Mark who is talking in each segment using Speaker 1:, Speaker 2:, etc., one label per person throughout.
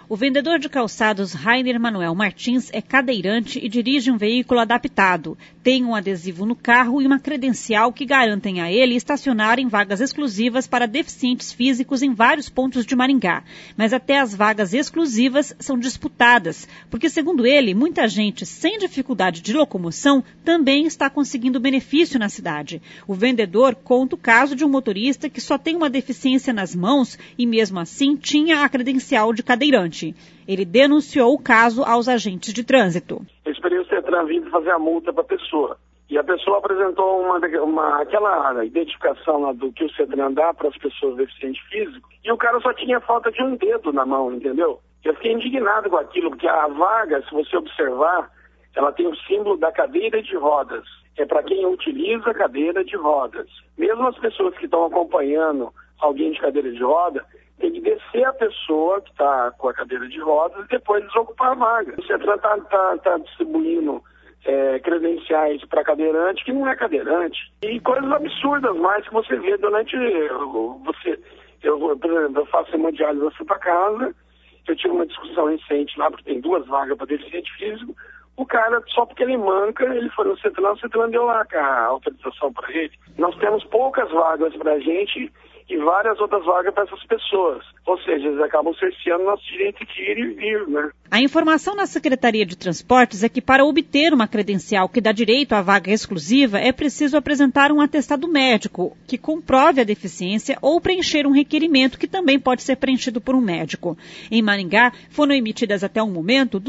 Speaker 1: O vendedor de calçados Rainer Manuel Martins é cadeirante e dirige um veículo adaptado. Tem um adesivo no carro e uma credencial que garantem a ele estacionar em vagas exclusivas para deficientes físicos em vários pontos de Maringá. Mas até as vagas exclusivas são disputadas, porque, segundo ele, muita gente sem dificuldade de locomoção também está conseguindo benefício na cidade. O vendedor conta o caso de um motorista que só tem uma deficiência nas mãos e, mesmo assim, tinha a credencial de cadeirante. Ele denunciou o caso aos agentes de trânsito.
Speaker 2: Eu esperei o CETRAN vir fazer a multa para a pessoa. E a pessoa apresentou aquela identificação lá do que o CETRAN dá para as pessoas deficientes físicos, e o cara só tinha falta de um dedo na mão, entendeu? Eu fiquei indignado com aquilo, porque a vaga, se você observar, ela tem o símbolo da cadeira de rodas. É para quem utiliza a cadeira de rodas. Mesmo as pessoas que estão acompanhando alguém de cadeira de roda, tem que descer a pessoa que está com a cadeira de rodas e depois desocupar a vaga. O CETRAN está distribuindo credenciais para cadeirante que não é cadeirante. E coisas absurdas mais que você vê durante... Por exemplo, eu faço hemodiálise, eu fui para casa, eu tive uma discussão recente lá, porque tem 2 vagas para deficiente físico. O cara, só porque ele manca, ele foi no CETRAN, o CETRAN deu lá a autorização para ele. Nós temos poucas vagas para a gente e várias outras vagas para essas pessoas. Ou seja, eles acabam cerceando nosso direito de ir e vir, né?
Speaker 1: A informação na Secretaria de Transportes é que para obter uma credencial que dá direito à vaga exclusiva é preciso apresentar um atestado médico que comprove a deficiência ou preencher um requerimento que também pode ser preenchido por um médico. Em Maringá, foram emitidas até o momento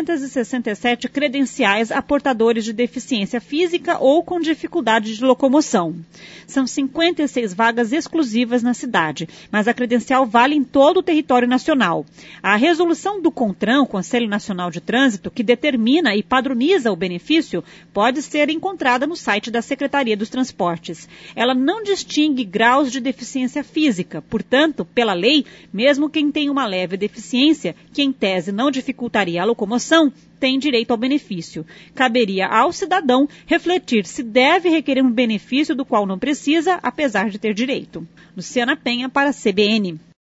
Speaker 1: 267 credenciais a portadores de deficiência física ou com dificuldade de locomoção. São 56 vagas exclusivas na cidade, mas a credencial vale em todo o território nacional. A resolução do CONTRAN, Conselho Nacional de Trânsito, que determina e padroniza o benefício, pode ser encontrada no site da Secretaria dos Transportes. Ela não distingue graus de deficiência física, portanto, pela lei, mesmo quem tem uma leve deficiência, que em tese não dificultaria a locomoção, tem direito ao benefício. Caberia ao cidadão refletir se deve requerer um benefício do qual não precisa, apesar de ter direito. Luciana Penha para a CBN.